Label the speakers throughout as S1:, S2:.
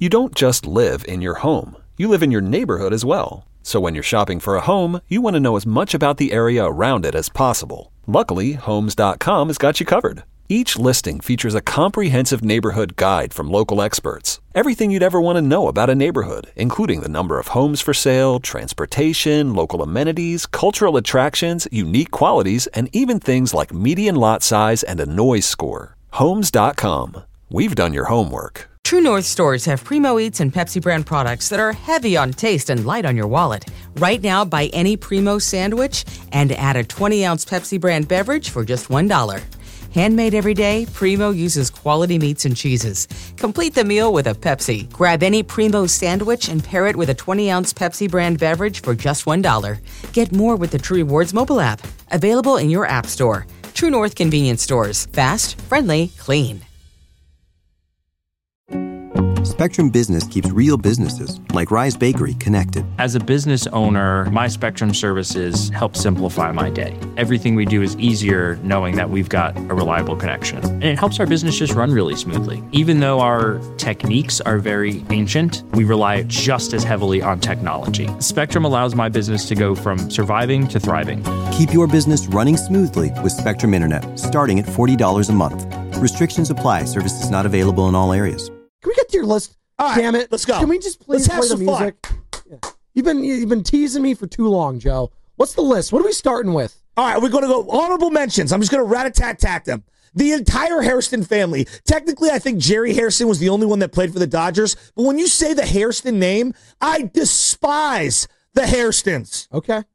S1: You don't just live in your home. You live in your neighborhood as well. So when you're shopping for a home, you want to know as much about the area around it as possible. Luckily, Homes.com has got you covered. Each listing features a comprehensive neighborhood guide from local experts. Everything you'd ever want to know about a neighborhood, including the number of homes for sale, transportation, local amenities, cultural attractions, unique qualities, and even things like median lot size and a noise score. Homes.com. We've done your homework.
S2: True North stores have Primo Eats and Pepsi brand products that are heavy on taste and light on your wallet. Right now, buy any Primo sandwich and add a 20-ounce Pepsi brand beverage for just $1. Handmade every day, Primo uses quality meats and cheeses. Complete the meal with a Pepsi. Grab any Primo sandwich and pair it with a 20-ounce Pepsi brand beverage for just $1. Get more with the True Rewards mobile app. Available in your app store. True North convenience stores. Fast, friendly, clean.
S3: Spectrum Business keeps real businesses, like Rise Bakery, connected.
S4: As a business owner, my Spectrum services help simplify my day. Everything we do is easier knowing that we've got a reliable connection. And it helps our business just run really smoothly. Even though our techniques are very ancient, we rely just as heavily on technology. Spectrum allows my business to go from surviving to thriving.
S3: Keep your business running smoothly with Spectrum Internet, starting at $40 a month. Restrictions apply. Services not available in all areas.
S5: Can we get to your list?
S6: All right,
S5: damn it!
S6: Let's go.
S5: Can we just please play the music? Yeah. You've been teasing me for too long, Joe. What's the list? What are we starting with?
S6: All right, we're going to go honorable mentions. I'm just going to rat-a-tat-tat them. The entire Hairston family. Technically, I think Jerry Hairston was the only one that played for the Dodgers. But when you say the Hairston name, I despise the Hairstons.
S5: Okay.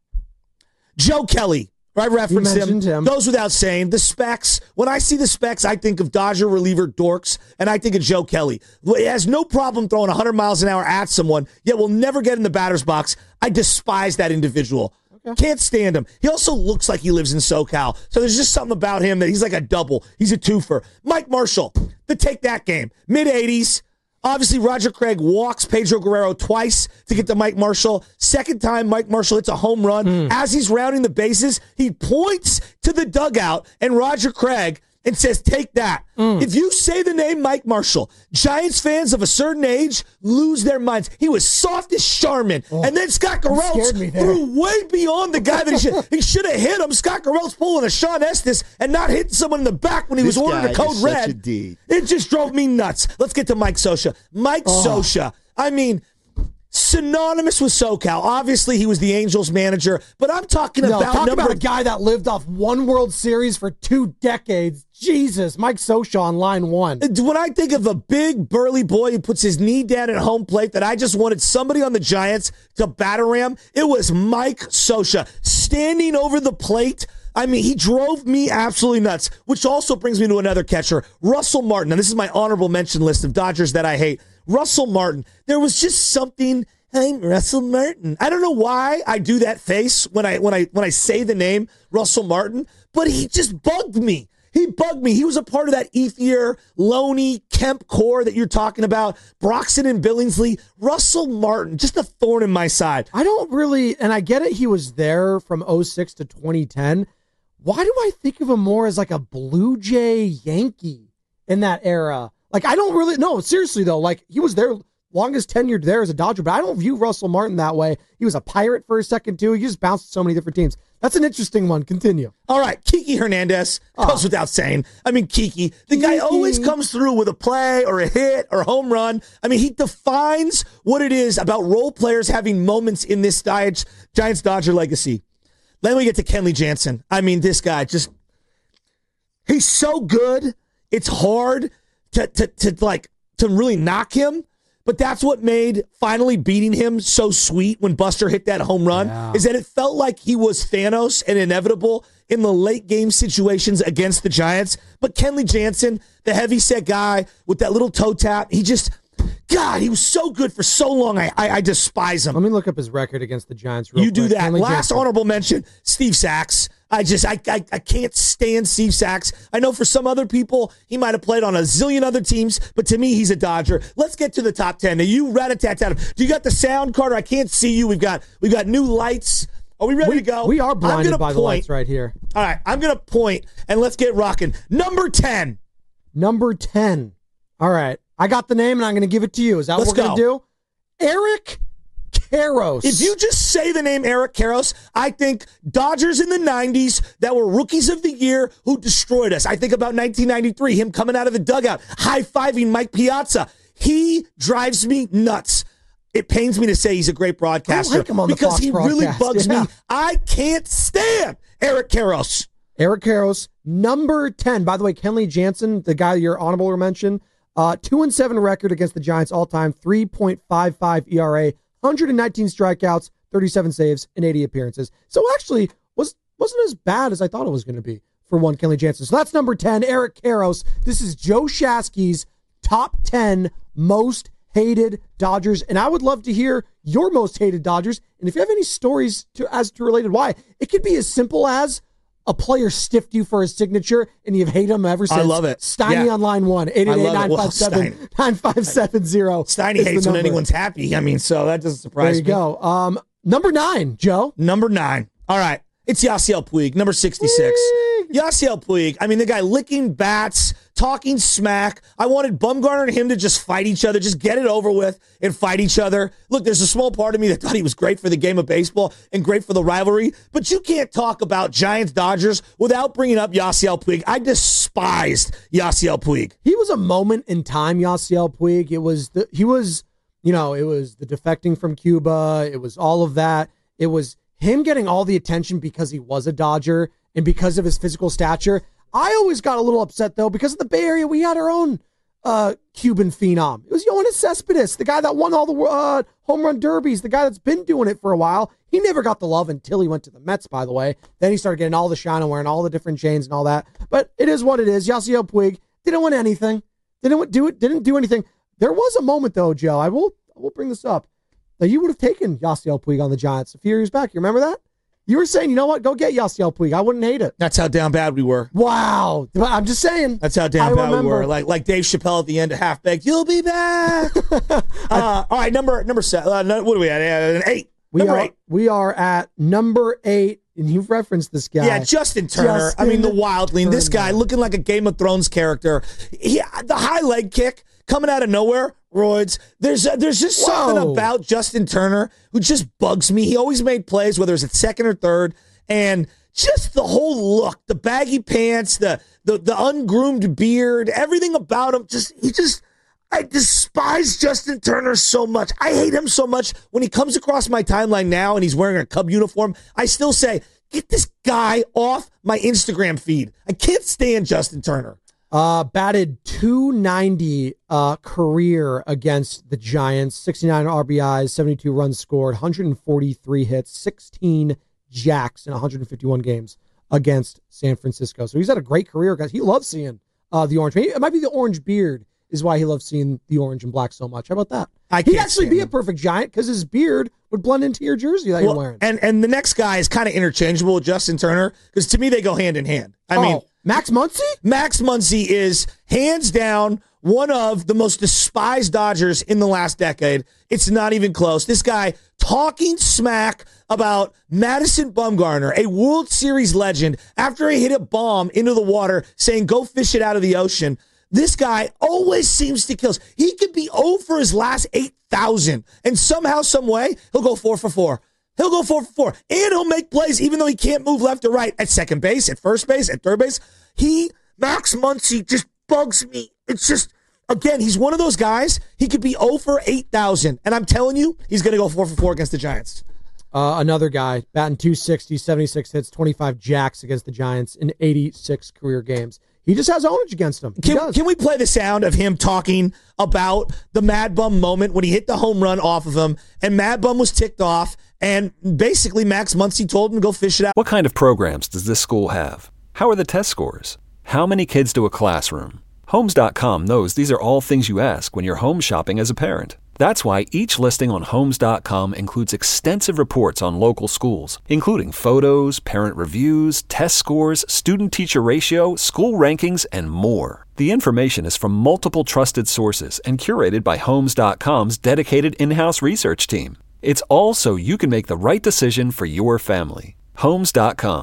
S5: Joe
S6: Kelly. I referenced him. Goes without saying. The Specs. When I see the Specs, I think of Dodger reliever dorks, and I think of Joe Kelly. He has no problem throwing 100 miles an hour at someone, yet will never get in the batter's box. I despise that individual. Okay. Can't stand him. He also looks like he lives in SoCal. So there's just something about him that he's like a double. He's a twofer. Mike Marshall, the Take That game. Mid-'80s. Obviously, Roger Craig walks Pedro Guerrero twice to get to Mike Marshall. Second time, Mike Marshall hits a home run. As he's rounding the bases, he points to the dugout and Roger Craig and says, "Take that." If you say the name Mike Marshall, Giants fans of a certain age lose their minds. He was soft as Charmin. And then Scott Garrelts threw way beyond the guy that he should have hit him. Scott Garrelts pulling a Sean Estes and not hitting someone in the back when he was ordering a code red. It just drove me nuts. Let's get to Mike Scioscia. Mike Scioscia, I mean, synonymous with SoCal. Obviously, he was the Angels manager, but I'm talking about
S5: a guy that lived off one World Series for 2 decades. Jesus, Mike Scioscia on line one.
S6: When I think of a big, burly boy who puts his knee down at home plate that I just wanted somebody on the Giants to batter him, it was Mike Scioscia standing over the plate. I mean, he drove me absolutely nuts, which also brings me to another catcher, Russell Martin. And this is my honorable mention list of Dodgers that I hate. Russell Martin. There was just something. I'm Russell Martin. I don't know why I do that face when I say the name Russell Martin, but he just bugged me. He bugged me. He was a part of that Ethier, Loney, Kemp core that you're talking about, Broxton and Billingsley. Russell Martin, just a thorn in my side.
S5: I don't really, and I get it, he was there from 2006 to 2010. Why do I think of him more as like a Blue Jay Yankee in that era? Like, I don't really, no, seriously though, like he was there, longest tenured there as a Dodger, but I don't view Russell Martin that way. He was a Pirate for a second too. He just bounced so many different teams. That's an interesting one. Continue.
S6: All right, Kiki Hernandez goes without saying. I mean, Kiki, the guy always comes through with a play or a hit or a home run. I mean, he defines what it is about role players having moments in this Giants-Dodger legacy. Then we get to Kenley Jansen. I mean, this guy just, he's so good. It's hard to really knock him. But that's what made finally beating him so sweet when Buster hit that home run, is that it felt like he was Thanos and inevitable in the late game situations against the Giants. But Kenley Jansen, the heavyset guy with that little toe tap, he just, God, he was so good for so long. I despise him.
S5: Let me look up his record against the Giants real
S6: quick. You do that.
S5: Kenley
S6: Last
S5: Jansen.
S6: honorable mention, Steve Sachs. I can't stand Steve Sachs. I know for some other people, he might have played on a zillion other teams, but to me, he's a Dodger. Let's get to the top 10. Now, you rat-a-tat-tat. Do you got the sound, Carter? I can't see you. We've got new lights. Are we ready to go?
S5: We are blinded by the lights right here.
S6: All right, I'm going to point, and let's get rocking. Number 10.
S5: Number 10. All right. I got the name, and I'm going to give it to you. Is that what we're going to do? Eric Karros.
S6: If you just say the name Eric Karros, I think Dodgers in the 90s that were rookies of the year who destroyed us. I think about 1993, him coming out of the dugout, high-fiving Mike Piazza. He drives me nuts. It pains me to say he's a great broadcaster.
S5: I like him on the
S6: because
S5: Fox
S6: he
S5: broadcast.
S6: really bugs me. I can't stand Eric Karros.
S5: Eric Karros, number 10. By the way, Kenley Jansen, the guy your honorable mention, 2-7 record against the Giants all-time, 3.55 ERA, 119 strikeouts, 37 saves, and 80 appearances. So actually, wasn't as bad as I thought it was going to be for one Kenley Jansen. So that's number 10, Eric Karros. This is Joe Shasky's top 10 most hated Dodgers, and I would love to hear your most hated Dodgers. And if you have any stories as to related why, it could be as simple as a player stiffed you for his signature, and you've hated him ever since.
S6: I love it.
S5: Steiny on line 1, 888-957-9570.
S6: Steiny hates when anyone's happy. I mean, so that doesn't surprise me.
S5: There you go. Number 9, Joe.
S6: Number 9. All right. It's Yasiel Puig, number 66. Yasiel Puig, I mean, the guy licking bats, talking smack. I wanted Bumgarner and him to just fight each other, just get it over with and fight each other. Look, there's a small part of me that thought he was great for the game of baseball and great for the rivalry, but you can't talk about Giants-Dodgers without bringing up Yasiel Puig. I despised Yasiel Puig.
S5: He was a moment in time, Yasiel Puig. It was the defecting from Cuba. It was all of that. It was him getting all the attention because he was a Dodger and because of his physical stature. I always got a little upset, though, because in the Bay Area, we had our own Cuban phenom. It was Yoenis Cespedes, the guy that won all the home run derbies, the guy that's been doing it for a while. He never got the love until he went to the Mets, by the way. Then he started getting all the shine and wearing all the different chains and all that. But it is what it is. Yasiel Puig didn't win anything. Didn't do anything. There was a moment, though, Joe. I will bring this up. Now, you would have taken Yasiel Puig on the Giants a few years back. You remember that? You were saying, you know what? Go get Yasiel Puig. I wouldn't hate it.
S6: That's how down bad we were.
S5: Wow. I'm just saying.
S6: That's how down bad we were. Like Dave Chappelle at the end of Half Baked. You'll be back. All right, number 7. What are we at? 8. Number 8.
S5: We are at number 8, and you've referenced this guy.
S6: Yeah, Justin Turner. I mean, the wildling. This guy looking like a Game of Thrones character. The high leg kick coming out of nowhere. Roids. There's just something about Justin Turner who just bugs me. He always made plays, whether it's at second or third, and just the whole look, the baggy pants, the ungroomed beard, everything about him. I despise Justin Turner so much. I hate him so much. When he comes across my timeline now and he's wearing a Cub uniform, I still say, get this guy off my Instagram feed. I can't stand Justin Turner.
S5: Batted .290 career against the Giants, 69 RBIs, 72 runs scored, 143 hits, 16 jacks in 151 games against San Francisco. So he's had a great career, guys. He loves seeing the orange. Maybe it might be the orange beard is why he loves seeing the orange and black so much. How about that? He'd actually be a perfect Giant because his beard would blend into your jersey that you're wearing.
S6: And the next guy is kind of interchangeable with Justin Turner because to me they go hand in hand. I mean,
S5: Max Muncy?
S6: Max Muncy is hands down one of the most despised Dodgers in the last decade. It's not even close. This guy talking smack about Madison Bumgarner, a World Series legend, after he hit a bomb into the water saying, go fish it out of the ocean. This guy always seems to kill us. He could be 0 for his last 8,000, and somehow, some way, he'll go 4 for 4. He'll go 4 for 4, and he'll make plays even though he can't move left or right at second base, at first base, at third base. Max Muncy just bugs me. It's just, again, he's one of those guys. He could be 0 for 8,000, and I'm telling you, he's going to go 4 for 4 against the Giants.
S5: Another guy, batting .260, 76 hits, 25 jacks against the Giants in 86 career games. He just has ownage against him.
S6: Can we play the sound of him talking about the Mad Bum moment when he hit the home run off of him, and Mad Bum was ticked off, and basically Max Muncy told him to go fish it out?
S1: What kind of programs does this school have? How are the test scores? How many kids do a classroom? Homes.com knows these are all things you ask when you're home shopping as a parent. That's why each listing on Homes.com includes extensive reports on local schools, including photos, parent reviews, test scores, student-teacher ratio, school rankings, and more. The information is from multiple trusted sources and curated by Homes.com's dedicated in-house research team. It's all so you can make the right decision for your family. Homes.com.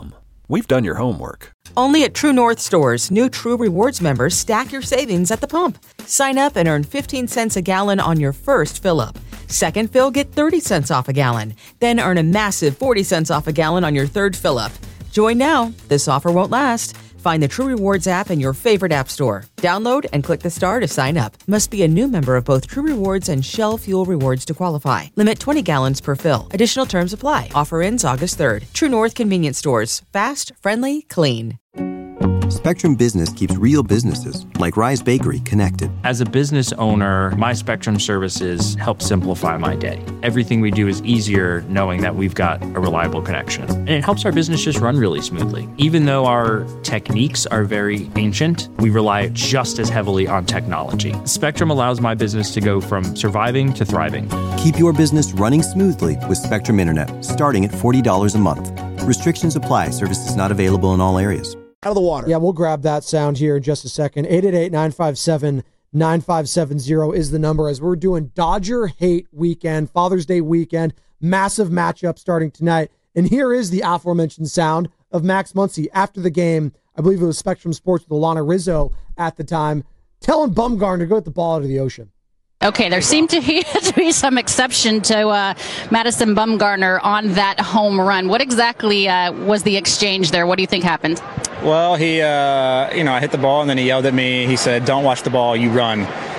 S1: We've done your homework.
S2: Only at True North stores, new True Rewards members stack your savings at the pump. Sign up and earn 15 cents a gallon on your first fill-up. Second fill, get 30 cents off a gallon. Then earn a massive 40 cents off a gallon on your third fill-up. Join now. This offer won't last. Find the True Rewards app in your favorite app store. Download and click the star to sign up. Must be a new member of both True Rewards and Shell Fuel Rewards to qualify. Limit 20 gallons per fill. Additional terms apply. Offer ends August 3rd. True North Convenience Stores. Fast, friendly, clean.
S3: Spectrum Business keeps real businesses, like Rise Bakery, connected.
S4: As a business owner, my Spectrum services help simplify my day. Everything we do is easier knowing that we've got a reliable connection. And it helps our business just run really smoothly. Even though our techniques are very ancient, we rely just as heavily on technology. Spectrum allows my business to go from surviving to thriving.
S3: Keep your business running smoothly with Spectrum Internet, starting at $40 a month. Restrictions apply. Services not available in all areas.
S6: Out of the water.
S5: Yeah, we'll grab that sound here in just a second. 888-957-9570 is the number as we're doing Dodger Hate Weekend, Father's Day weekend, massive matchup starting tonight. And here is the aforementioned sound of Max Muncy after the game. I believe it was Spectrum Sports with Alana Rizzo at the time, telling Bumgarner to go get the ball out of the ocean.
S7: Okay, there seemed to be some exception to Madison Bumgarner on that home run. What exactly was the exchange there? What do you think happened?
S8: Well, he, I hit the ball, and then he yelled at me. He said, "Don't watch the ball, you run."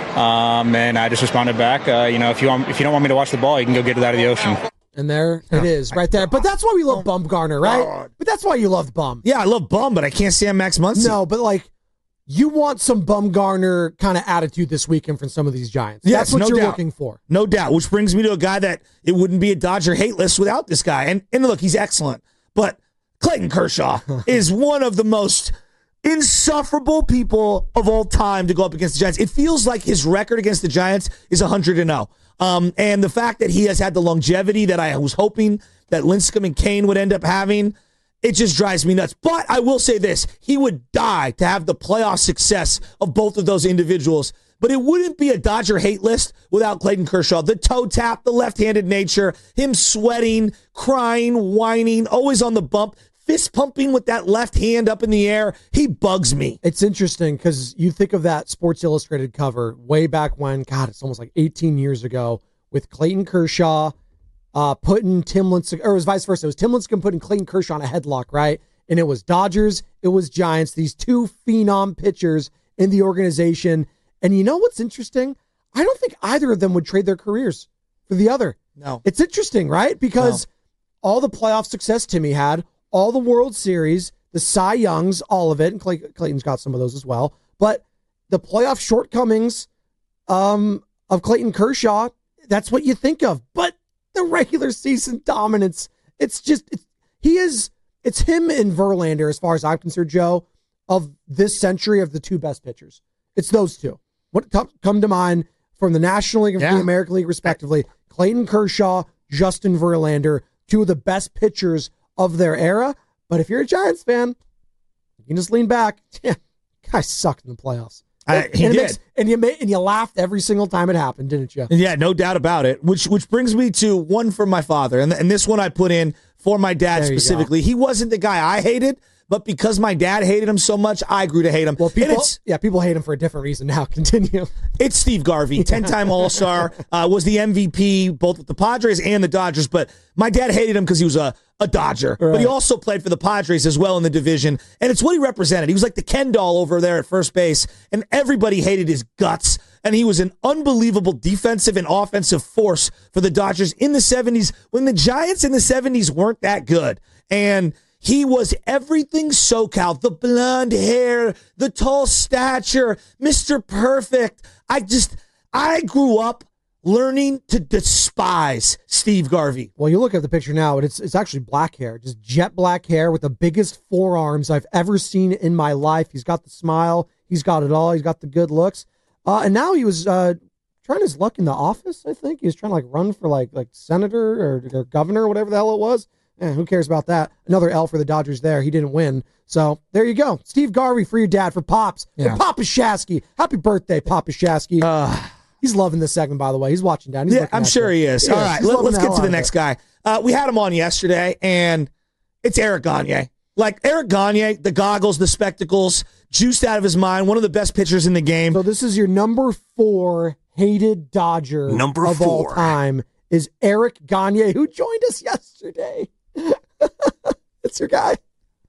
S8: And I just responded back, if you don't want me to watch the ball, you can go get it out of the ocean.
S5: And there it is, right there. But that's why we love Bumgarner, right? But that's why you love Bum.
S6: Yeah, I love Bum, but I can't stand Max Muncy.
S5: No, but you want some Bumgarner kind of attitude this weekend from some of these Giants.
S6: Yes,
S5: that's what you're
S6: doubt.
S5: looking for.
S6: No doubt, which brings me to a guy that it wouldn't be a Dodger hate list without this guy. And look, he's excellent. But Clayton Kershaw is one of the most insufferable people of all time to go up against the Giants. It feels like his record against the Giants is 100-0. And the fact that he has had the longevity that I was hoping that Lincecum and Kane would end up having, it just drives me nuts. But I will say this, he would die to have the playoff success of both of those individuals. But it wouldn't be a Dodger hate list without Clayton Kershaw. The toe tap, the left-handed nature, him sweating, crying, whining, always on the bump, fist pumping with that left hand up in the air. He bugs me.
S5: It's interesting because you think of that Sports Illustrated cover way back when, God, it's almost like 18 years ago, with Clayton Kershaw putting Tim Lincecum, or it was vice versa. It was Tim Lincecum putting Clayton Kershaw in a headlock, right? And it was Dodgers, it was Giants, these two phenom pitchers in the organization. And you know what's interesting? I don't think either of them would trade their careers for the other.
S6: No.
S5: It's interesting, right? Because all the playoff success Timmy had, all the World Series, the Cy Youngs, all of it, and Clayton's got some of those as well, but the playoff shortcomings of Clayton Kershaw, that's what you think of. But the regular season dominance, it's him and Verlander, as far as I'm concerned, Joe, of this century of the two best pitchers. It's those two. What come to mind from the National League and from the American League, respectively? Clayton Kershaw, Justin Verlander, two of the best pitchers of their era. But if you're a Giants fan, you can just lean back. Yeah, guy sucked in the playoffs.
S6: He did.
S5: And you laughed every single time it happened, didn't you?
S6: Yeah, no doubt about it. Which brings me to one for my father. And this one I put in for my dad specifically. He wasn't the guy I hated, but because my dad hated him so much, I grew to hate him.
S5: Well, people hate him for a different reason now. Continue.
S6: It's Steve Garvey, 10-time All-Star, was the MVP both with the Padres and the Dodgers, but my dad hated him because he was a Dodger. Right. But he also played for the Padres as well in the division, and it's what he represented. He was like the Ken doll over there at first base, and everybody hated his guts, and he was an unbelievable defensive and offensive force for the Dodgers in the 70s when the Giants in the 70s weren't that good. And he was everything SoCal, the blonde hair, the tall stature, Mr. Perfect. I grew up learning to despise Steve Garvey.
S5: Well, you look at the picture now, and it's actually black hair, just jet black hair with the biggest forearms I've ever seen in my life. He's got the smile. He's got it all. He's got the good looks. And now he was trying his luck in the office, I think. He was trying to run for like senator or governor or whatever the hell it was. Who cares about that? Another L for the Dodgers there. He didn't win. So there you go. Steve Garvey for your dad, for Pops. Yeah. For Papa Shasky. Happy birthday, Papa Shasky. He's loving this segment, by the way. He's watching down. He's
S6: I'm sure he is. All right, let's get to the next guy. We had him on yesterday, and it's Eric Gagne. Like Eric Gagne, the goggles, the spectacles, juiced out of his mind, one of the best pitchers in the game.
S5: So this is your number 4 hated Dodger of all time is Eric Gagne, who joined us yesterday. That's your guy.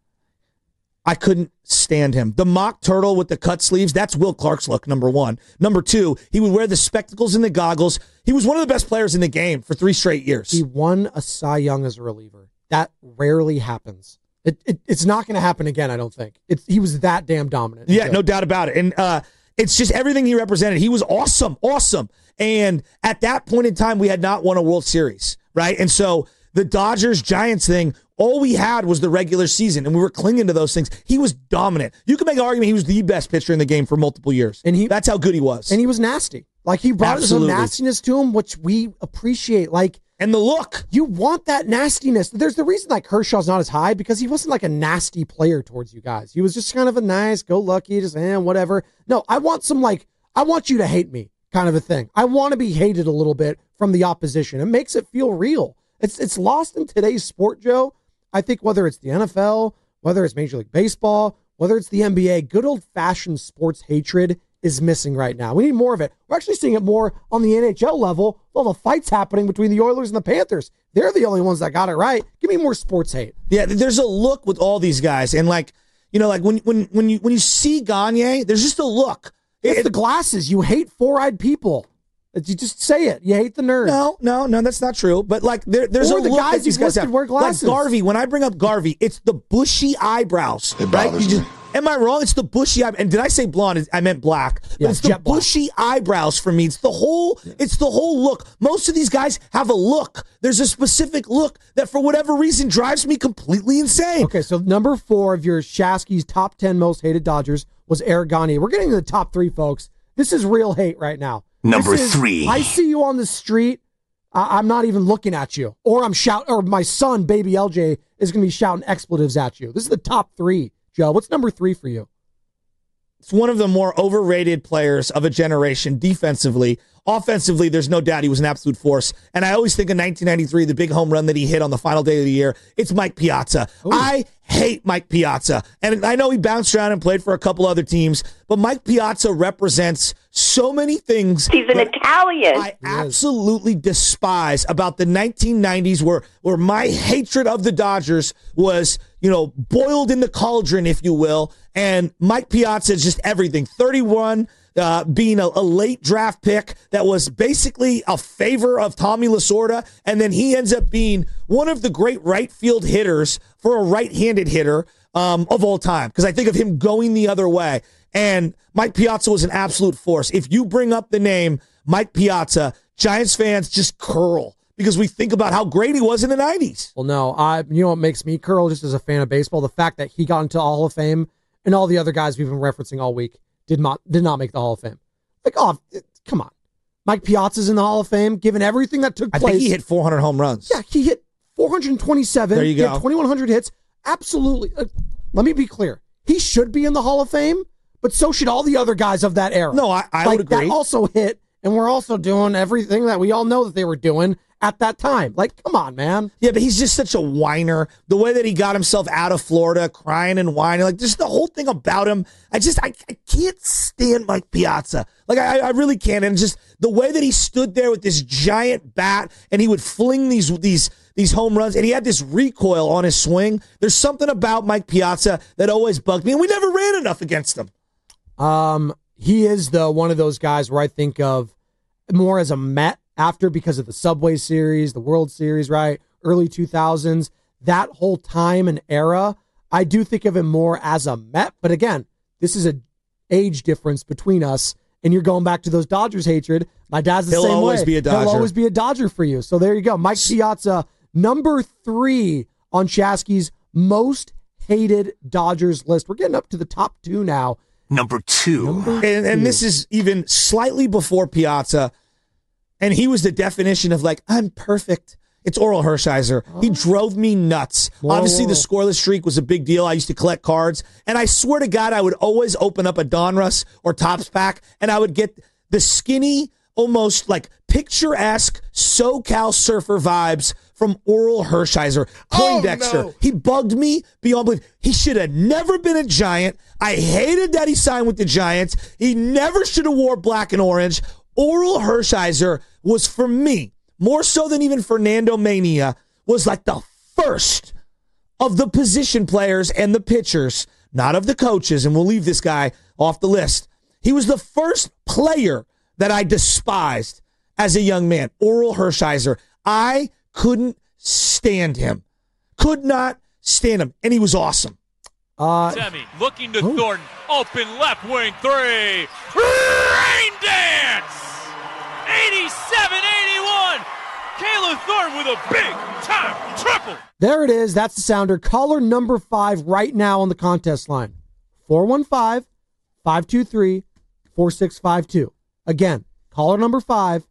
S6: I couldn't stand him. The mock turtle with the cut sleeves, that's Will Clark's look, number 1. Number 2, he would wear the spectacles and the goggles. He was one of the best players in the game for 3 straight years.
S5: He won a Cy Young as a reliever. That rarely happens. It's not going to happen again, I don't think. He was that damn dominant.
S6: Yeah, no doubt about it. And it's just everything he represented. He was awesome. And at that point in time, we had not won a World Series, right? And so the Dodgers-Giants thing, all we had was the regular season, and we were clinging to those things. He was dominant. You could make an argument he was the best pitcher in the game for multiple years. And that's how good he was.
S5: And he was nasty. Like, he brought some nastiness to him, which we appreciate. Like,
S6: and the look.
S5: You want that nastiness. There's the reason, like, Kershaw's not as high, because he wasn't, like, a nasty player towards you guys. He was just kind of a nice, go-lucky, just, whatever. No, I want some, like, I want you to hate me kind of a thing. I want to be hated a little bit from the opposition. It makes it feel real. It's lost in today's sport, Joe. I think whether it's the NFL, whether it's Major League Baseball, whether it's the NBA, good old-fashioned sports hatred is missing right now. We need more of it. We're actually seeing it more on the NHL level. All the fights happening between the Oilers and the Panthers. They're the only ones that got it right. Give me more sports hate.
S6: Yeah, there's a look with all these guys, and like when you see Gagne, there's just a look.
S5: It's the glasses. You hate four-eyed people. You just say it. You hate the nerds.
S6: No, that's not true. But like, there's
S5: or
S6: a
S5: the
S6: look
S5: guys
S6: that these guys have.
S5: Wear glasses.
S6: Like Garvey. When I bring up Garvey, it's the bushy eyebrows.
S9: It bothers me.
S6: Am I wrong? It's the bushy eyebrows. And did I say blonde? I meant black. But
S5: yeah,
S6: it's the bushy eyebrows for me. It's the whole look. Most of these guys have a look. There's a specific look that for whatever reason drives me completely insane.
S5: Okay, so number 4 of your Shasky's top 10 most hated Dodgers was Eric Gagne. We're getting to the top 3, folks. This is real hate right now.
S9: Number 3.
S5: I see you on the street. I'm not even looking at you. Or my son, baby LJ, is going to be shouting expletives at you. This is the top 3, Joe. What's number 3 for you?
S6: It's one of the more overrated players of a generation defensively. Offensively, there's no doubt he was an absolute force. And I always think of 1993, the big home run that he hit on the final day of the year. It's Mike Piazza. Ooh. I hate Mike Piazza. And I know he bounced around and played for a couple other teams, but Mike Piazza represents so many things.
S10: He's an Italian.
S6: I absolutely despise about the 1990s where my hatred of the Dodgers was, boiled in the cauldron, if you will. And Mike Piazza is just everything. 31, being a late draft pick that was basically a favor of Tommy Lasorda, and then he ends up being one of the great right field hitters for a right-handed hitter of all time, because I think of him going the other way. And Mike Piazza was an absolute force. If you bring up the name Mike Piazza, Giants fans just curl because we think about how great he was in the 90s.
S5: Well, no, you know what makes me curl just as a fan of baseball? The fact that he got into the Hall of Fame and all the other guys we've been referencing all week did not make the Hall of Fame. Like, come on. Mike Piazza's in the Hall of Fame, given everything that took place.
S6: I think he hit 400 home runs.
S5: Yeah, he hit 427.
S6: There you go.
S5: He had 2,100 hits. Absolutely. Let me be clear. He should be in the Hall of Fame, but so should all the other guys of that era.
S6: No, I would agree.
S5: That also hit, and we're also doing everything that we all know that they were doing at that time. Like, come on, man.
S6: Yeah, but he's just such a whiner. The way that he got himself out of Florida, crying and whining, like just the whole thing about him. I can't stand Mike Piazza. Like, I really can't. And just the way that he stood there with this giant bat and he would fling these home runs and he had this recoil on his swing. There's something about Mike Piazza that always bugged me, and we never ran enough against him.
S5: He is one of those guys where I think of more as a Met because of the Subway Series, the World Series, right? Early 2000s, that whole time and era, I do think of him more as a Met. But again, this is an age difference between us, and you're going back to those Dodgers hatred. My dad's the same way.
S6: He'll always be a Dodger.
S5: He'll always be a Dodger for you. So there you go. Mike Piazza, number 3 on Shasky's most hated Dodgers list. We're getting up to the top 2 now.
S9: Number 2.
S6: And this is even slightly before Piazza. And he was the definition of like, I'm perfect. It's Oral Hershiser. Oh. He drove me nuts. Obviously, the scoreless streak was a big deal. I used to collect cards. And I swear to God, I would always open up a Donruss or Topps pack, and I would get the skinny, almost like picturesque SoCal surfer vibes from Oral Hershiser. Poindexter.
S5: no.
S6: He bugged me beyond belief. He should have never been a Giant. I hated that he signed with the Giants. He never should have wore black and orange. Oral Hershiser was, for me, more so than even Fernando Mania, was like the first of the position players and the pitchers, not of the coaches, and we'll leave this guy off the list. He was the first player that I despised as a young man, Oral Hershiser. I couldn't stand him. Could not stand him, and he was awesome.
S10: Semi looking to Thornton. Open left wing 3. Rain dance! 87-81. Caleb Thornton with a big-time triple.
S5: There it is. That's the sounder. Caller number 5 right now on the contest line. 415-523-4652. Again, caller number 5,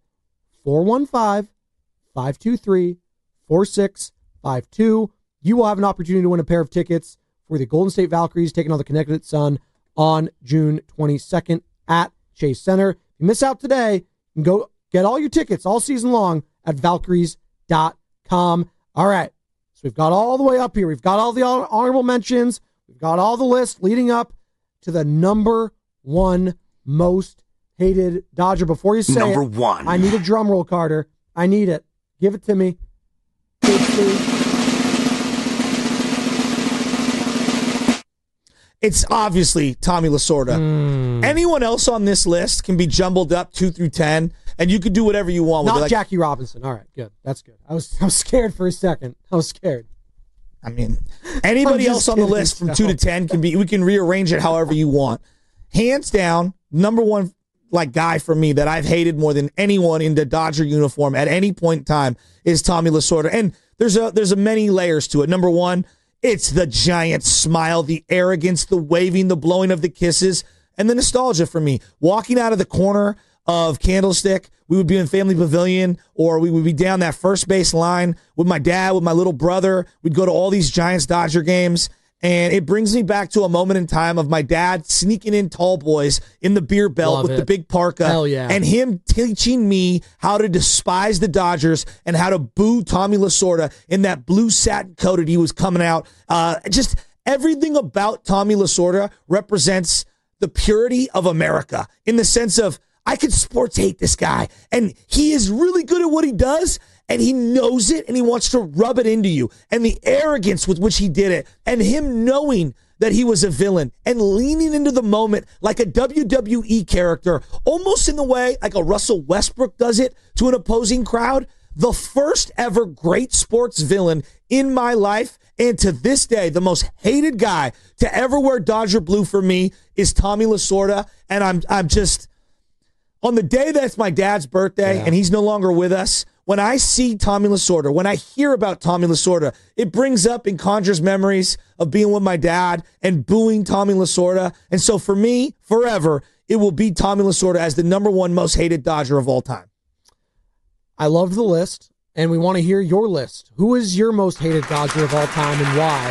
S5: 415-523-4652. You will have an opportunity to win a pair of tickets for the Golden State Valkyries taking on the Connecticut Sun on June 22nd at Chase Center. If you miss out today, you can go get all your tickets all season long at Valkyries.com. All right, so we've got all the way up here. We've got all the honorable mentions. We've got all the list leading up to the number 1 most hated Dodger. Before you say
S9: number 1.
S5: I need a drum roll, Carter. I need it. Give it to me.
S6: It's obviously Tommy Lasorda. Anyone else on this list can be jumbled up 2 through 10, and you could do whatever you want with it.
S5: Not Jackie Robinson. All right, good. That's good. I was scared for a second. I was scared.
S6: I mean, anybody else on the list from 2 to 10 can be. We can rearrange it however you want. Hands down, number 1 guy for me that I've hated more than anyone in the Dodger uniform at any point in time is Tommy Lasorda, and there's a many layers to it. Number 1. It's the giant smile, the arrogance, the waving, the blowing of the kisses, and the nostalgia for me. Walking out of the corner of Candlestick, we would be in Family Pavilion, or we would be down that first base line with my dad, with my little brother. We'd go to all these Giants-Dodger games, and it brings me back to a moment in time of my dad sneaking in tall boys in the beer belt with the big parka.
S5: Hell yeah.
S6: And him teaching me how to despise the Dodgers and how to boo Tommy Lasorda in that blue satin coat that he was coming out. Just everything about Tommy Lasorda represents the purity of America in the sense of I could sports hate this guy, and he is really good at what he does, and he knows it, and he wants to rub it into you. And the arrogance with which he did it, and him knowing that he was a villain and leaning into the moment like a WWE character, almost in the way like a Russell Westbrook does it to an opposing crowd. The first ever great sports villain in my life, and to this day, the most hated guy to ever wear Dodger blue for me is Tommy Lasorda. And I'm just, on the day that's my dad's birthday and he's no longer with us, when I see Tommy Lasorda, when I hear about Tommy Lasorda, it brings up and conjures memories of being with my dad and booing Tommy Lasorda. And so for me, forever, it will be Tommy Lasorda as the number 1 most hated Dodger of all time.
S5: I loved the list, and we want to hear your list. Who is your most hated Dodger of all time and why?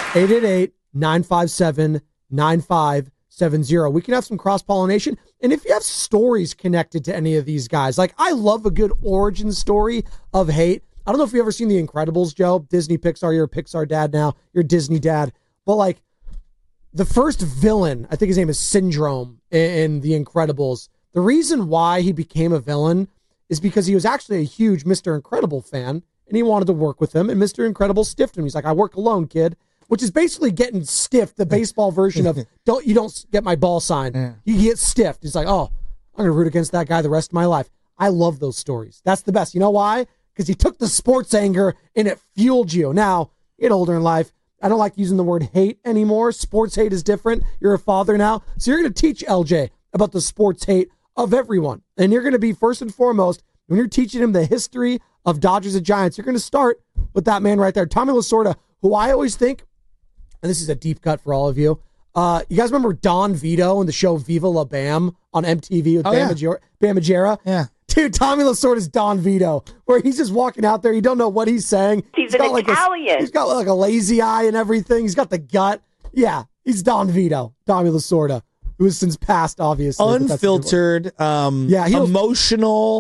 S5: 888-957-9570. We can have some cross-pollination. And if you have stories connected to any of these guys, like I love a good origin story of hate. I don't know if you've ever seen The Incredibles, Joe. Disney, Pixar, you're a Pixar dad now. You're a Disney dad. But like the first villain, I think his name is Syndrome in The Incredibles. The reason why he became a villain is because he was actually a huge Mr. Incredible fan, and he wanted to work with him, and Mr. Incredible stiffed him. He's like, I work alone, kid. Which is basically getting stiffed, the baseball version of you don't get my ball sign. Yeah. You get stiffed. It's like, oh, I'm going to root against that guy the rest of my life. I love those stories. That's the best. You know why? Because you took the sports anger and it fueled you. Now, you get older in life. I don't like using the word hate anymore. Sports hate is different. You're a father now. So you're going to teach LJ about the sports hate of everyone. And you're going to be, first and foremost, when you're teaching him the history of Dodgers and Giants, you're going to start with that man right there, Tommy Lasorda, who I always think, and this is a deep cut for all of you. You guys remember Don Vito in the show Viva La Bam on MTV with Bam Margera?
S6: Yeah.
S5: Dude, Tommy Lasorda is Don Vito, where he's just walking out there. You don't know what he's saying.
S11: He's an Italian.
S5: He's got like a lazy eye and everything. He's got the gut. Yeah, he's Don Vito, Tommy Lasorda, who has since passed, obviously.
S6: Unfiltered, emotional,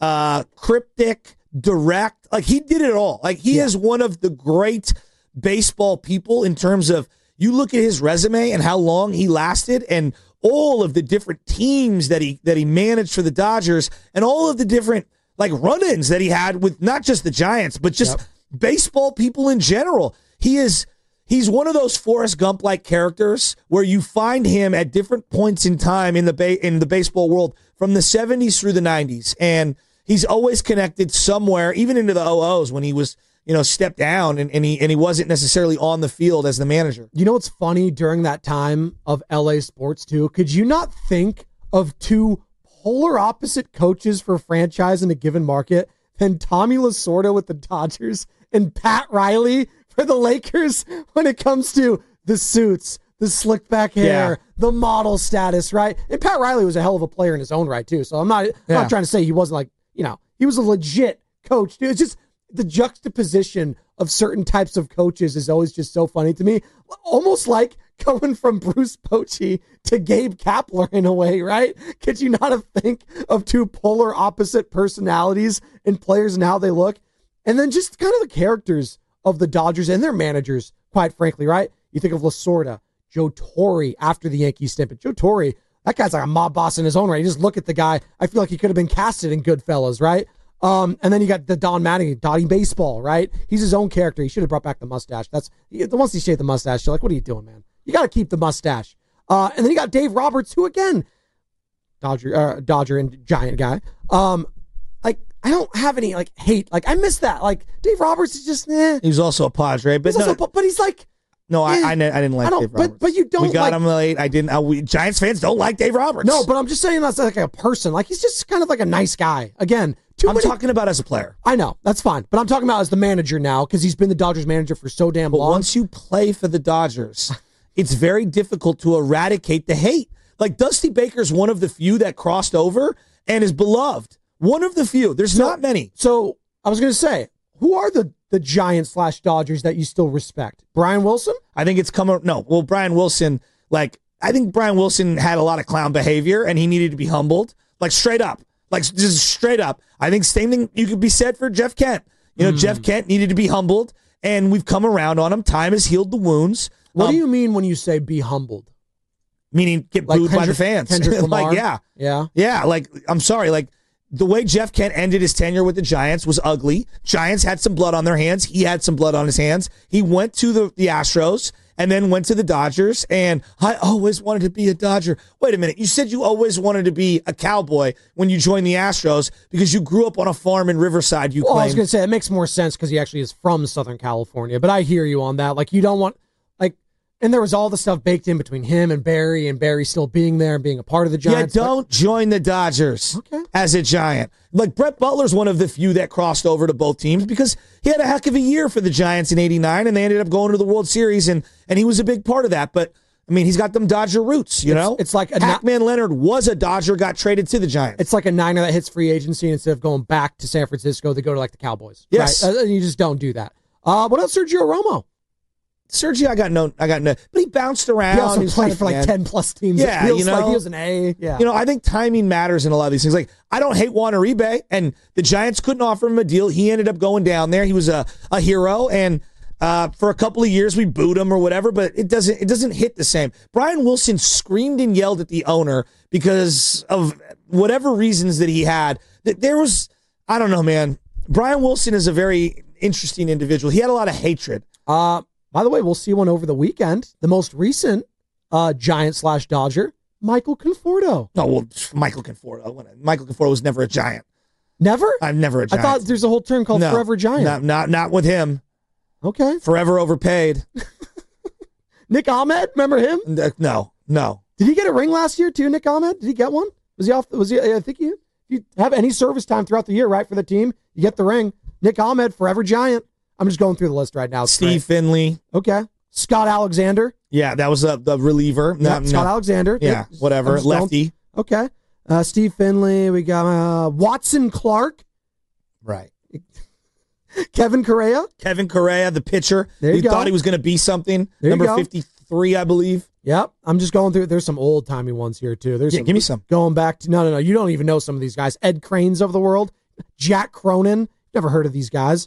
S6: cryptic, direct. Like, he did it all. Like, he is one of the great baseball people in terms of, you look at his resume and how long he lasted and all of the different teams that he managed for the Dodgers and all of the different like run-ins that he had with not just the Giants, but just baseball people in general. He's one of those Forrest Gump-like characters where you find him at different points in time in the baseball world from the 70s through the 90s. And he's always connected somewhere, even into the 00s when he was, stepped down and he wasn't necessarily on the field as the manager.
S5: You know what's funny during that time of LA sports too? Could you not think of two polar opposite coaches for franchise in a given market than Tommy Lasorda with the Dodgers and Pat Riley for the Lakers when it comes to the suits, the slick back hair, the model status, right? And Pat Riley was a hell of a player in his own right too. So I'm not trying to say he wasn't like, he was a legit coach. Dude, it's just the juxtaposition of certain types of coaches is always just so funny to me. Almost like going from Bruce Bochy to Gabe Kapler in a way, right? Could you not think of two polar opposite personalities and players and how they look? And then just kind of the characters of the Dodgers and their managers, quite frankly, right? You think of Lasorda, Joe Torre after the Yankees stint. But Joe Torre, that guy's like a mob boss in his own right. You just look at the guy. I feel like he could have been casted in Goodfellas, right? And then you got the Don Mattingly, Dottie Baseball, right? He's his own character. He should have brought back the mustache. Once he shaved the mustache, you're like, what are you doing, man? You got to keep the mustache. And then you got Dave Roberts, who again, Dodger and Giant guy. Like, I don't have any like hate. Like, I miss that. Like, Dave Roberts is just
S6: He was also a Padre, but
S5: he's like.
S6: No, I didn't like Dave Roberts.
S5: But you don't.
S6: We got him late. I didn't. Giants fans don't like Dave Roberts.
S5: No, but I'm just saying that's like a person. Like, he's just kind of like a nice guy. Again,
S6: I'm talking about as a player.
S5: I know, that's fine. But I'm talking about as the manager now because he's been the Dodgers manager for so damn long.
S6: Once you play for the Dodgers, it's very difficult to eradicate the hate. Like, Dusty Baker's one of the few that crossed over and is beloved. One of the few. There's not many.
S5: So I was going to say, who are the Giants/Dodgers that you still respect? Brian Wilson?
S6: I think it's coming. No, well, Brian Wilson, I think Brian Wilson had a lot of clown behavior and he needed to be humbled. Like, straight up. Like, just straight up. I think same thing you could be said for Jeff Kent. Jeff Kent needed to be humbled and we've come around on him. Time has healed the wounds.
S5: What do you mean when you say be humbled?
S6: Meaning get booed by the fans.
S5: Like,
S6: yeah. Like, I'm sorry. Like, the way Jeff Kent ended his tenure with the Giants was ugly. Giants had some blood on their hands. He had some blood on his hands. He went to the Astros and then went to the Dodgers. And I always wanted to be a Dodger. Wait a minute. You said you always wanted to be a Cowboy when you joined the Astros because you grew up on a farm in Riverside,
S5: Well, I was going to say, it makes more sense because he actually is from Southern California. But I hear you on that. Like, you don't want... And there was all the stuff baked in between him and Barry still being there and being a part of the Giants.
S6: Yeah, don't join the Dodgers as a Giant. Like, Brett Butler's one of the few that crossed over to both teams because he had a heck of a year for the Giants in '89, and they ended up going to the World Series, and he was a big part of that. But, I mean, he's got them Dodger roots, you know?
S5: It's like
S6: Hackman Leonard was a Dodger, got traded to the Giants.
S5: It's like a Niner that hits free agency, and instead of going back to San Francisco, they go to, like, the Cowboys.
S6: Yes.
S5: Right? You just don't do that. What else, Sergio Romo?
S6: Sergio, I got no, but he bounced around.
S5: He also played for like 10 plus teams.
S6: Yeah,
S5: like he was an A. Yeah,
S6: I think timing matters in a lot of these things. Like, I don't hate Juan Uribe, and the Giants couldn't offer him a deal. He ended up going down there. He was a hero, and for a couple of years we booed him or whatever. But it doesn't hit the same. Brian Wilson screamed and yelled at the owner because of whatever reasons that he had. That there was, I don't know, man. Brian Wilson is a very interesting individual. He had a lot of hatred.
S5: By the way, we'll see one over the weekend. The most recent Giant/Dodger, Michael Conforto.
S6: No, well, Michael Conforto was never a Giant.
S5: Never?
S6: I'm never a Giant.
S5: I thought there's a whole term called Forever Giant.
S6: Not with him.
S5: Okay.
S6: Forever overpaid.
S5: Nick Ahmed, remember him?
S6: No.
S5: Did he get a ring last year too, Nick Ahmed? Did he get one? I think you have any service time throughout the year, right, for the team, you get the ring. Nick Ahmed, Forever Giant. I'm just going through the list right now.
S6: Steve Finley.
S5: Okay. Scott Alexander.
S6: Yeah, that was the reliever.
S5: Scott Alexander.
S6: Yeah, whatever. Lefty.
S5: Okay. Steve Finley. We got Watson Clark.
S6: Right.
S5: Kevin Correa,
S6: the pitcher.
S5: There you go.
S6: Thought he was going to be something.
S5: There
S6: Number
S5: you go.
S6: 53, I believe.
S5: Yep. I'm just going through. There's some old-timey ones here, too.
S6: Give me some.
S5: Going back to, no. You don't even know some of these guys. Ed Cranes of the world. Jack Cronin. Never heard of these guys.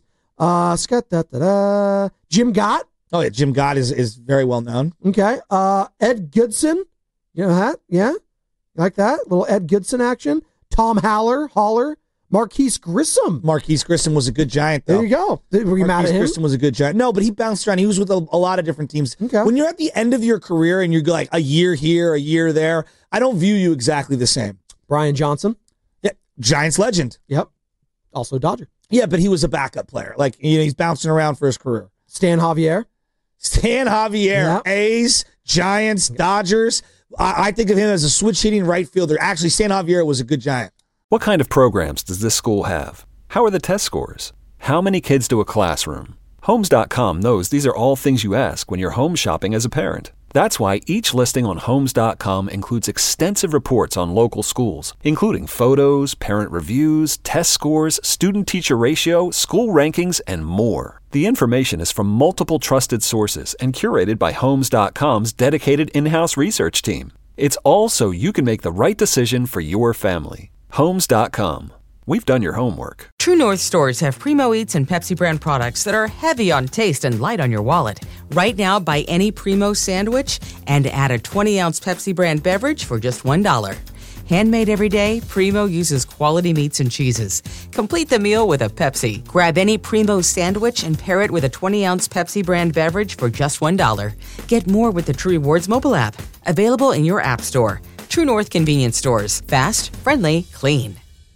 S5: Jim Gott.
S6: Oh, yeah. Jim Gott is very well known.
S5: Okay. Ed Goodson. You know that? Yeah. You like that? Little Ed Goodson action. Tom Haller. Marquise Grissom.
S6: Marquise Grissom was a good Giant, though.
S5: There you go. Were you mad at him?
S6: Marquise Grissom was a good Giant. No, but he bounced around. He was with a lot of different teams.
S5: Okay.
S6: When you're at the end of your career and you're like a year here, a year there, I don't view you exactly the same.
S5: Brian Johnson.
S6: Yeah, Giants legend.
S5: Yep. Also Dodger.
S6: Yeah, but he was a backup player. Like, he's bouncing around for his career.
S5: Stan Javier.
S6: Yep. A's, Giants, Dodgers. I think of him as a switch-hitting right fielder. Actually, Stan Javier was a good Giant.
S1: What kind of programs does this school have? How are the test scores? How many kids do a classroom? Homes.com knows these are all things you ask when you're home shopping as a parent. That's why each listing on Homes.com includes extensive reports on local schools, including photos, parent reviews, test scores, student-teacher ratio, school rankings, and more. The information is from multiple trusted sources and curated by Homes.com's dedicated in-house research team. It's all so you can make the right decision for your family. Homes.com. We've done your homework.
S2: True North stores have Primo Eats and Pepsi brand products that are heavy on taste and light on your wallet. Right now, buy any Primo sandwich and add a 20-ounce Pepsi brand beverage for just $1. Handmade every day, Primo uses quality meats and cheeses. Complete the meal with a Pepsi. Grab any Primo sandwich and pair it with a 20-ounce Pepsi brand beverage for just $1. Get more with the True Rewards mobile app. Available in your app store. True North convenience stores. Fast, friendly, clean.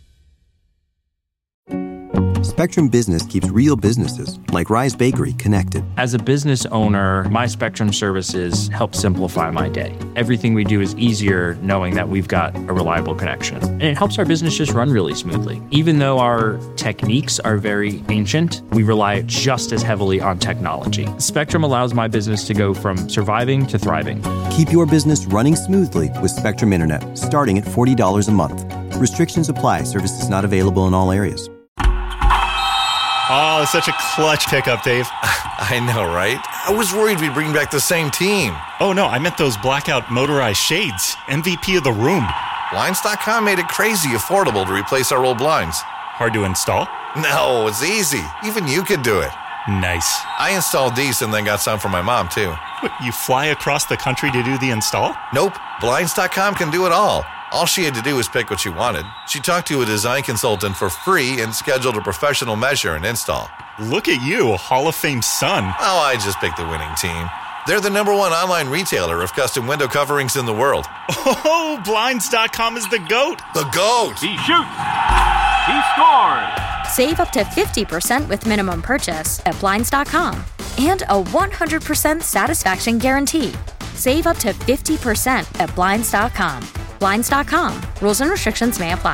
S3: Spectrum Business keeps real businesses, like Rise Bakery, connected.
S4: As a business owner, my Spectrum services help simplify my day. Everything we do is easier knowing that we've got a reliable connection. And it helps our business just run really smoothly. Even though our techniques are very ancient, we rely just as heavily on technology. Spectrum allows my business to go from surviving to thriving.
S3: Keep your business running smoothly with Spectrum Internet, starting at $40 a month. Restrictions apply. Services not available in all areas.
S11: Oh, such a clutch pickup, Dave.
S12: I know, right? I was worried we'd bring back the same team.
S11: Oh, no, I meant those blackout motorized shades. MVP of the room.
S12: Blinds.com made it crazy affordable to replace our old blinds.
S11: Hard to install?
S12: No, it's easy. Even you could do it.
S11: Nice.
S12: I installed these and then got some for my mom, too.
S11: What, you fly across the country to do the install?
S12: Nope. Blinds.com can do it all. All she had to do was pick what she wanted. She talked to a design consultant for free and scheduled a professional measure and install.
S11: Look at you, a Hall of Fame son.
S12: Oh, I just picked the winning team. They're the #1 online retailer of custom window coverings in the world.
S11: Oh, Blinds.com is the GOAT.
S12: The GOAT.
S10: He shoots. He scores.
S13: Save up to 50% with minimum purchase at Blinds.com. And a 100% satisfaction guarantee. Save up to 50% at Blinds.com. Blinds.com. Rules and restrictions may apply.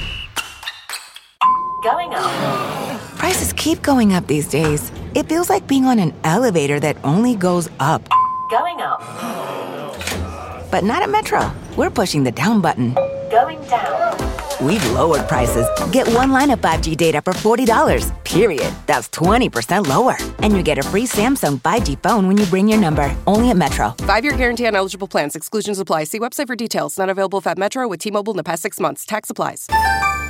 S14: Going up. Prices keep going up these days. It feels like being on an elevator that only goes up. Going up. But not at Metro. We're pushing the down button. Going down. We've lowered prices. Get one line of 5G data for $40, period. That's 20% lower. And you get a free Samsung 5G phone when you bring your number. Only at Metro.
S15: 5-year guarantee on eligible plans. Exclusions apply. See website for details. Not available at Metro with T-Mobile in the past 6 months. Tax applies.